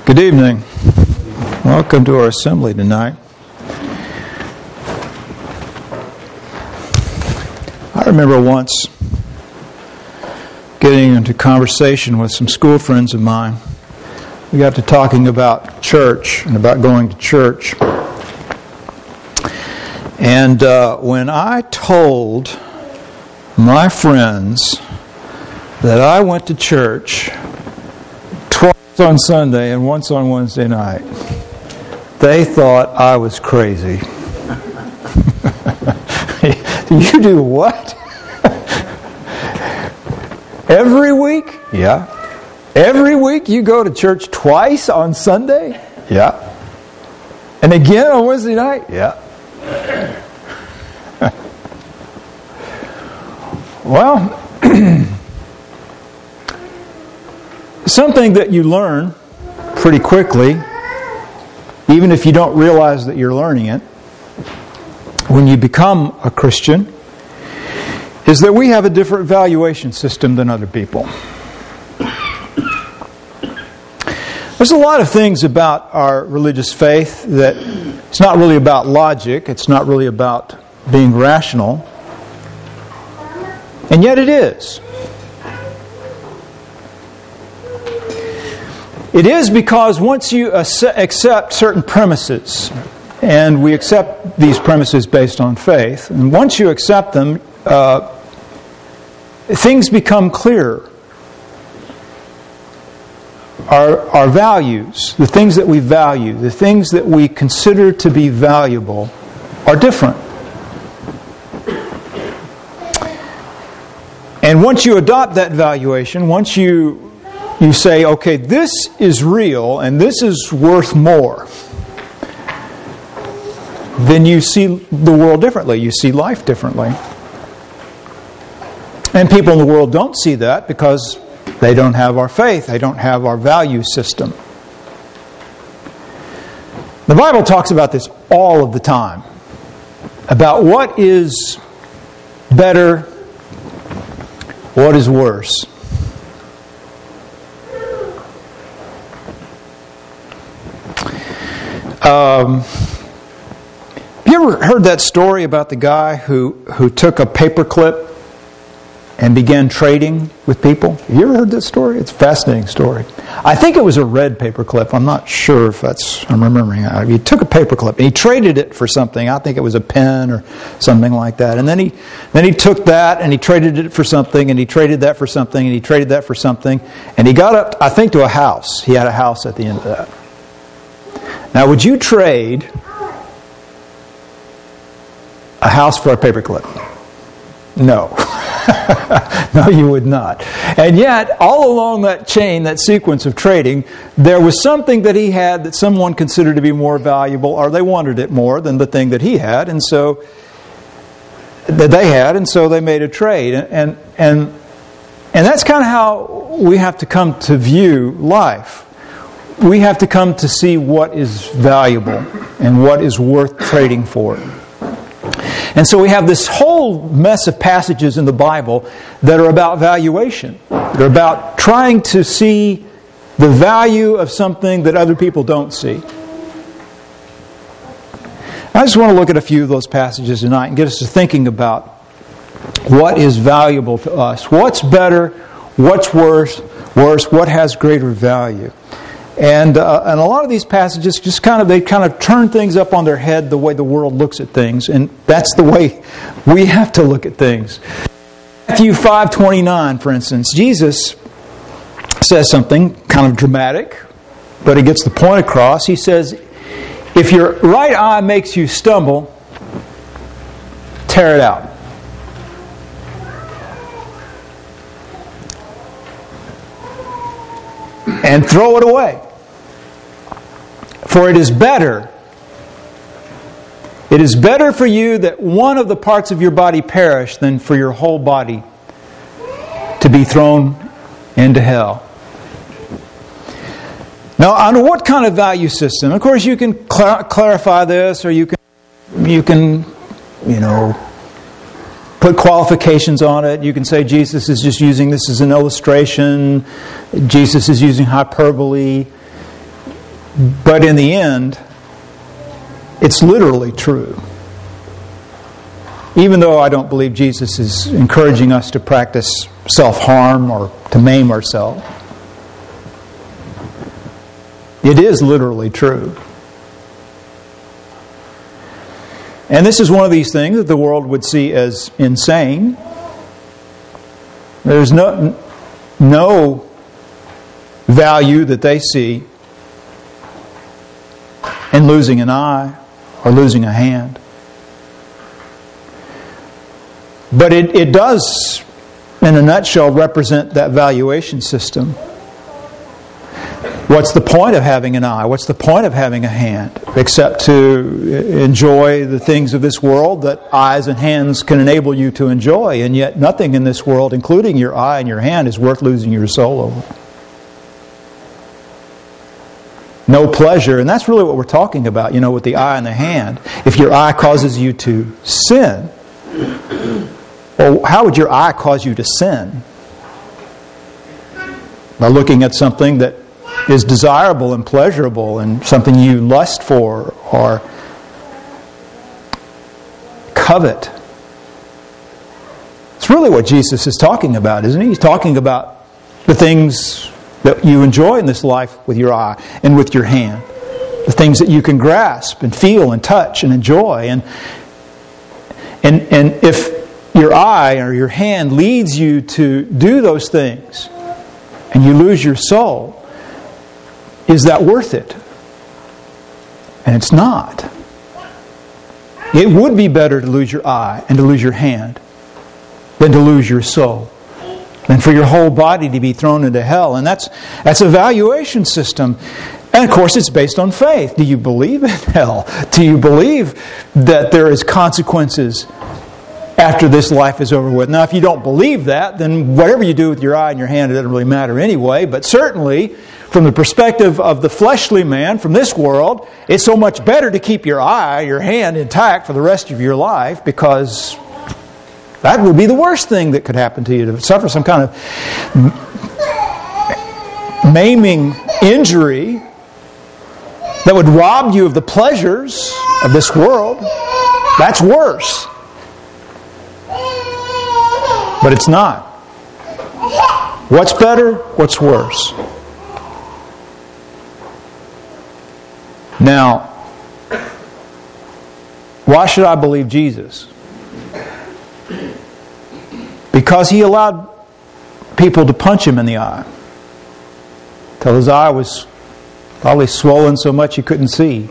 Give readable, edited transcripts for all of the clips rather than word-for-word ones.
Good evening. Welcome to our assembly tonight. I remember once getting into conversation with some school friends of mine. We got to talking about church and about going to church. And when I told my friends that I went to church twice on Sunday and once on Wednesday night, they thought I was crazy. You do what? Every week? Yeah. Every week you go to church twice on Sunday? Yeah. And again on Wednesday night? Yeah. Well, something that you learn pretty quickly, even if you don't realize that you're learning it, when you become a Christian, is that we have a different valuation system than other people. There's a lot of things about our religious faith that it's not really about logic, it's not really about being rational, and yet it is. It is because once you accept certain premises, and we accept these premises based on faith, and once you accept them, things become clearer. Our values, the things that we value, the things that we consider to be valuable are different. And once you adopt that valuation, once you say, okay, this is real and this is worth more, then you see the world differently. You see life differently. And people in the world don't see that because they don't have our faith. They don't have our value system. The Bible talks about this all of the time. About what is better, what is worse. Have you ever heard that story about the guy who took a paperclip and began trading with people? Have you ever heard that story? It's a fascinating story. I think it was a red paperclip. I'm not sure if I'm remembering that. He took a paperclip and he traded it for something. I think it was a pen or something like that. And then he took that and he traded it for something, and he traded that for something, and he traded that for something, and he got up, I think, to a house. He had a house at the end of that. Now, would you trade a house for a paperclip? No. No, you would not. And yet, all along that chain, that sequence of trading, there was something that he had that someone considered to be more valuable, or they wanted it more than the thing that he had, and so that they had, and so they made a trade. And that's kind of how we have to come to view life. We have to come to see what is valuable and what is worth trading for. And so we have this whole mess of passages in the Bible that are about valuation. They're about trying to see the value of something that other people don't see. I just want to look at a few of those passages tonight and get us to thinking about what is valuable to us. What's better? What's worse? What has greater value? And a lot of these passages they turn things up on their head the way the world looks at things, and that's the way we have to look at things. Matthew 5:29, for instance, Jesus says something kind of dramatic, but it gets the point across. He says, "If your right eye makes you stumble, tear it out. And throw it away. For it is better for you that one of the parts of your body perish than for your whole body to be thrown into hell." Now, under what kind of value system? Of course, you can clarify this, or you can put qualifications on it. You can say Jesus is just using this as an illustration. Jesus is using hyperbole. But in the end, it's literally true. Even though I don't believe Jesus is encouraging us to practice self-harm or to maim ourselves, it is literally true. And this is one of these things that the world would see as insane. There's no value that they see in losing an eye or losing a hand. But it does, in a nutshell, represent that valuation system. What's the point of having an eye? What's the point of having a hand? Except to enjoy the things of this world that eyes and hands can enable you to enjoy. And yet nothing in this world, including your eye and your hand, is worth losing your soul over. No pleasure. And that's really what we're talking about, with the eye and the hand. If your eye causes you to sin, well, how would your eye cause you to sin? By looking at something that is desirable and pleasurable and something you lust for or covet. It's really what Jesus is talking about, isn't he? He's talking about the things that you enjoy in this life with your eye and with your hand. The things that you can grasp and feel and touch and enjoy. And if your eye or your hand leads you to do those things and you lose your soul, is that worth it? And it's not. It would be better to lose your eye and to lose your hand than to lose your soul, than for your whole body to be thrown into hell. And that's a valuation system. And of course it's based on faith. Do you believe in hell? Do you believe that there is consequences after this life is over with? Now, if you don't believe that, then whatever you do with your eye and your hand, it doesn't really matter anyway. But certainly, from the perspective of the fleshly man from this world, it's so much better to keep your eye, your hand intact for the rest of your life, because that would be the worst thing that could happen to you, to suffer some kind of maiming injury that would rob you of the pleasures of this world. That's worse. But it's not. What's better? What's worse? Now, why should I believe Jesus? Because He allowed people to punch Him in the eye till His eye was probably swollen so much He couldn't see.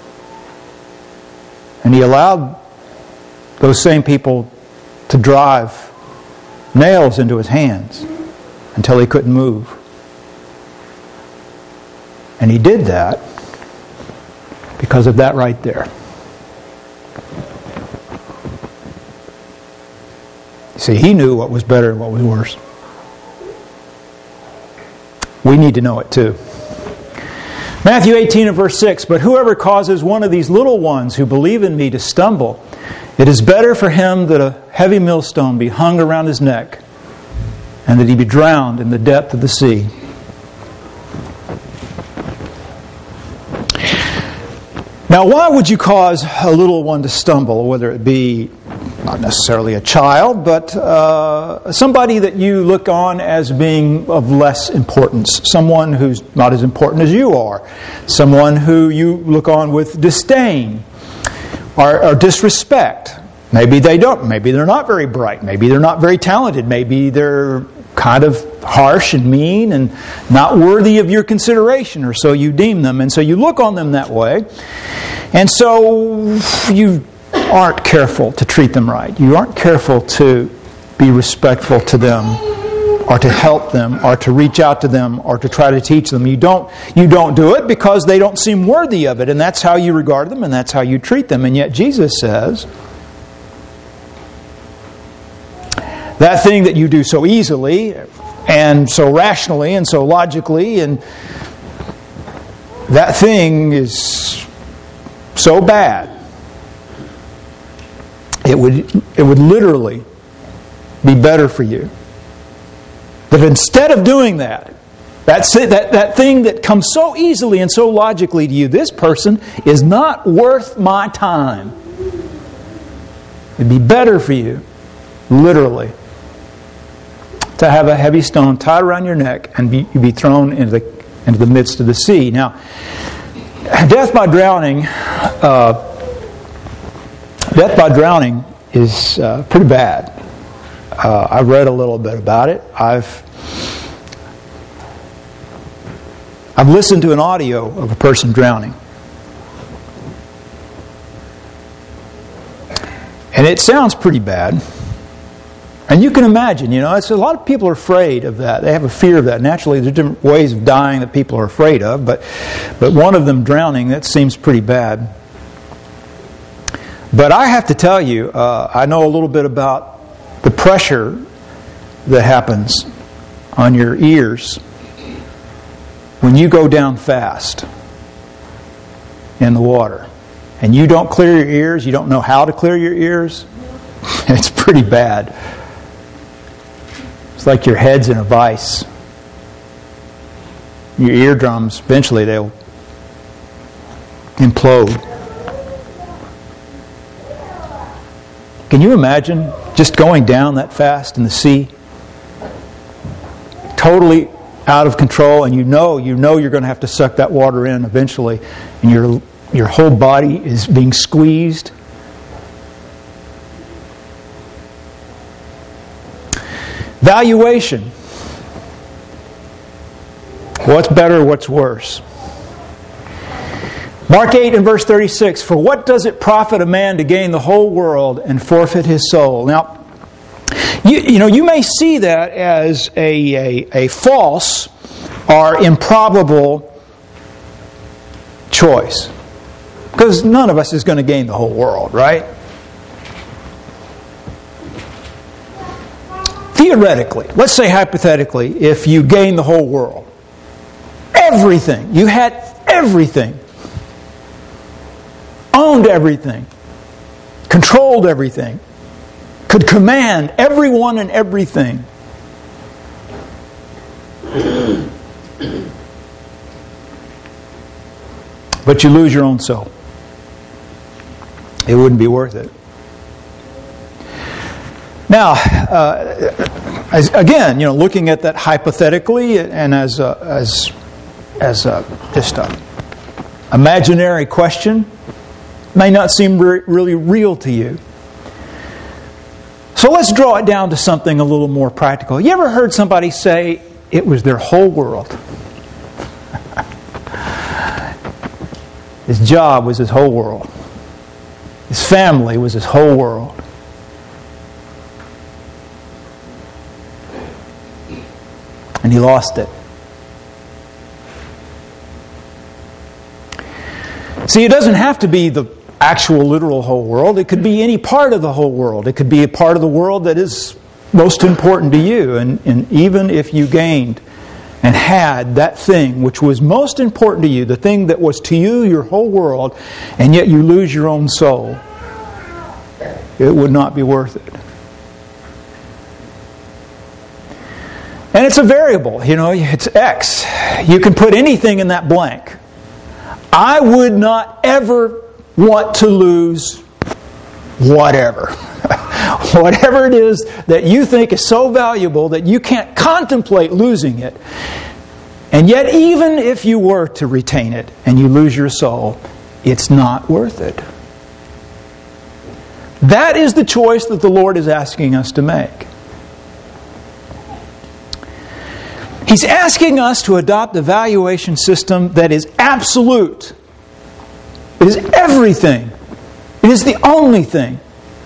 And He allowed those same people to drive nails into His hands until He couldn't move. And He did that because of that right there. See, He knew what was better and what was worse. We need to know it too. Matthew 18 and verse 6, "But whoever causes one of these little ones who believe in me to stumble, it is better for him that a heavy millstone be hung around his neck and that he be drowned in the depth of the sea." Now, why would you cause a little one to stumble, whether it be not necessarily a child, but somebody that you look on as being of less importance, someone who's not as important as you are, someone who you look on with disdain or disrespect? Maybe they don't. Maybe they're not very bright. Maybe they're not very talented. Maybe they're kind of harsh and mean and not worthy of your consideration, or so you deem them. And so you look on them that way. And so you aren't careful to treat them right. You aren't careful to be respectful to them, or to help them, or to reach out to them, or to try to teach them. You don't do it because they don't seem worthy of it. And that's how you regard them, and that's how you treat them. And yet Jesus says, that thing that you do so easily and so rationally and so logically, and that thing is so bad, it would literally be better for you that instead of doing that, That thing that comes so easily and so logically to you, this person is not worth my time. It'd be better for you, literally, to have a heavy stone tied around your neck and be thrown into the midst of the sea. Now, death by drowning is pretty bad. I've read a little bit about it. I've listened to an audio of a person drowning. And it sounds pretty bad. And you can imagine, it's a lot of people are afraid of that. They have a fear of that. Naturally, there's different ways of dying that people are afraid of, but one of them, drowning, that seems pretty bad. But I have to tell you, I know a little bit about the pressure that happens on your ears when you go down fast in the water. And you don't clear your ears, you don't know how to clear your ears, it's pretty bad. It's like your head's in a vice. Your eardrums, eventually they'll implode. Can you imagine just going down that fast in the sea? Totally out of control, and you know you're going to have to suck that water in eventually, and your whole body is being squeezed. Valuation. What's better, what's worse? Mark 8 and verse 36, "For what does it profit a man to gain the whole world and forfeit his soul?" Now, you may see that as a false or improbable choice. Because none of us is going to gain the whole world, right? Theoretically, let's say hypothetically, if you gain the whole world, everything, you had everything, owned everything, controlled everything, could command everyone and everything. But you lose your own soul. It wouldn't be worth it. Now, again, looking at that hypothetically and as just an imaginary question, may not seem really real to you. So let's draw it down to something a little more practical. You ever heard somebody say it was their whole world? His job was his whole world. His family was his whole world. And he lost it. See, it doesn't have to be the actual literal whole world. It could be any part of the whole world. It could be a part of the world that is most important to you. And even if you gained and had that thing which was most important to you, the thing that was to you your whole world, and yet you lose your own soul, it would not be worth it. And it's a variable, it's X. You can put anything in that blank. I would not ever want to lose whatever. Whatever it is that you think is so valuable that you can't contemplate losing it. And yet, even if you were to retain it and you lose your soul, it's not worth it. That is the choice that the Lord is asking us to make. He's asking us to adopt a valuation system that is absolute. It is everything. It is the only thing.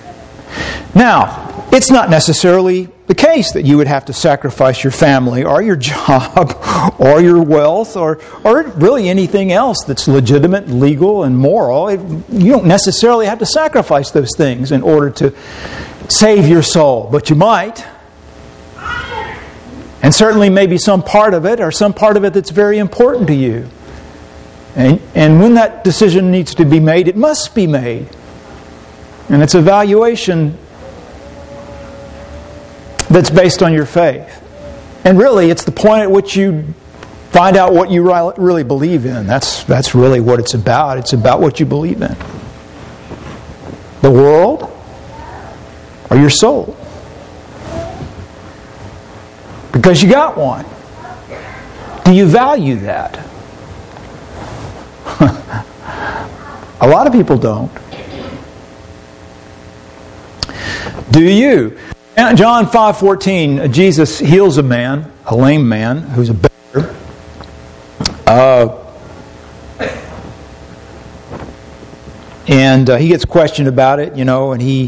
Now, it's not necessarily the case that you would have to sacrifice your family or your job or your wealth or really anything else that's legitimate, legal, and moral. You don't necessarily have to sacrifice those things in order to save your soul, but you might. And certainly maybe some part of it or some part of it that's very important to you. And when that decision needs to be made, it must be made. And it's a valuation that's based on your faith. And really, it's the point at which you Find out what you really believe in. That's really what it's about. It's about what you believe in. The world or your soul. Because you got one. Do you value that? A lot of people don't. Do you? John 5:14, Jesus heals a man, a lame man, who's a beggar. And he gets questioned about it, and he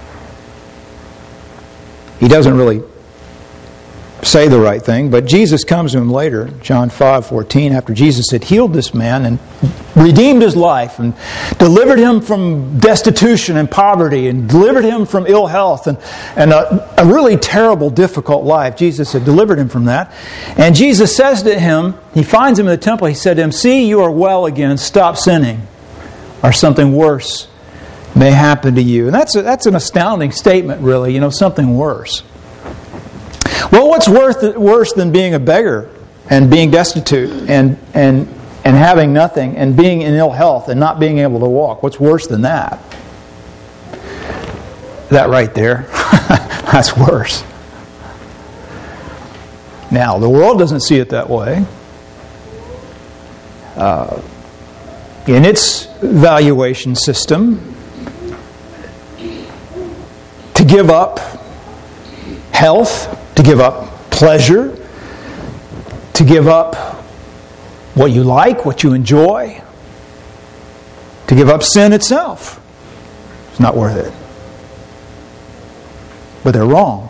doesn't really say the right thing, but Jesus comes to him later, John 5:14, after Jesus had healed this man and redeemed his life and delivered him from destitution and poverty and delivered him from ill health and a really terrible, difficult life. Jesus had delivered him from that. And Jesus says to him, he finds him in the temple, he said to him, "See, you are well again, stop sinning, or something worse may happen to you." And that's an astounding statement, really, something worse. Well, what's worse than being a beggar and being destitute and having nothing and being in ill health and not being able to walk? What's worse than that? That right there. That's worse. Now, the world doesn't see it that way. In its valuation system, to give up health, to give up pleasure, to give up what you like, what you enjoy, to give up sin itself, it's not worth it. But they're wrong.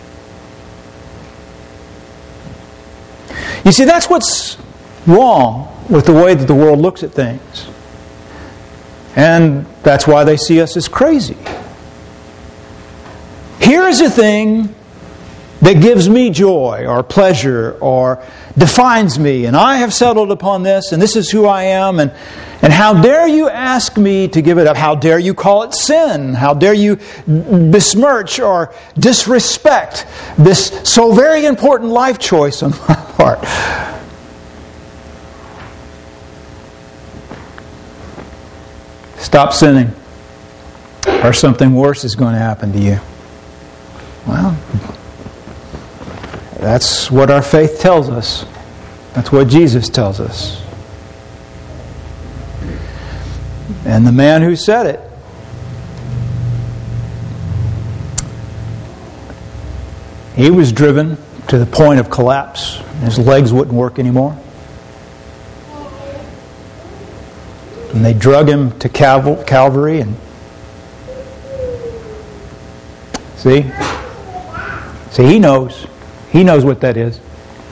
You see, that's what's wrong with the way that the world looks at things. And that's why they see us as crazy. Here is a thing that gives me joy or pleasure or defines me, and I have settled upon this, and this is who I am, and how dare you ask me to give it up? How dare you call it sin? How dare you besmirch or disrespect this so very important life choice on my part? Stop sinning, or something worse is going to happen to you. Well, that's what our faith tells us. That's what Jesus tells us. And the man who said it, he was driven to the point of collapse. His legs wouldn't work anymore. And they drug him to Calvary and see, he knows. He knows what that is.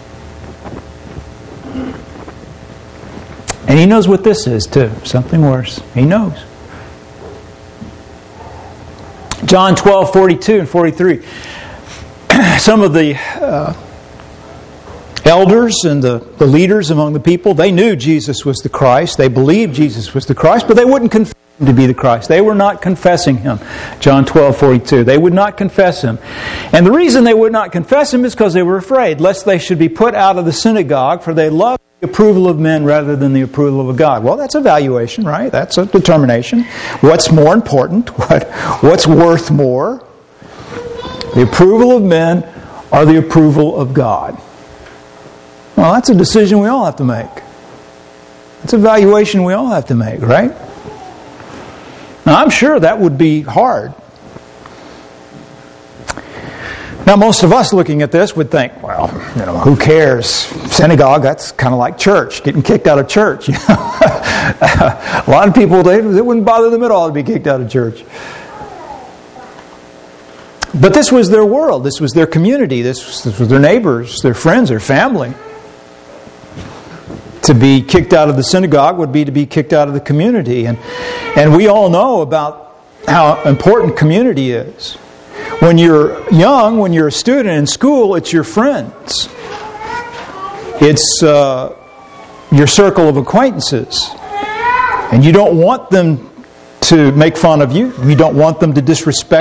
And he knows what this is too. Something worse. He knows. John 12:42 and 43. Some of the elders and the leaders among the people, they knew Jesus was the Christ. They believed Jesus was the Christ, but they wouldn't confess Him to be the Christ. They were not confessing Him. John 12:42. They would not confess Him. And the reason they would not confess Him is because they were afraid, lest they should be put out of the synagogue, for they loved the approval of men rather than the approval of God. Well, that's evaluation, right? That's a determination. What's more important? What's worth more? The approval of men or the approval of God? Well, that's a decision we all have to make. It's a evaluation we all have to make, right? Now, I'm sure that would be hard. Now, most of us looking at this would think, well, who cares? Synagogue, that's kind of like church, getting kicked out of church. A lot of people, it wouldn't bother them at all to be kicked out of church. But this was their world. This was their community. This was their neighbors, their friends, their family. To be kicked out of the synagogue would be to be kicked out of the community. And we all know about how important community is. When you're young, when you're a student in school, it's your friends. It's your circle of acquaintances. And you don't want them to make fun of you. You don't want them to disrespect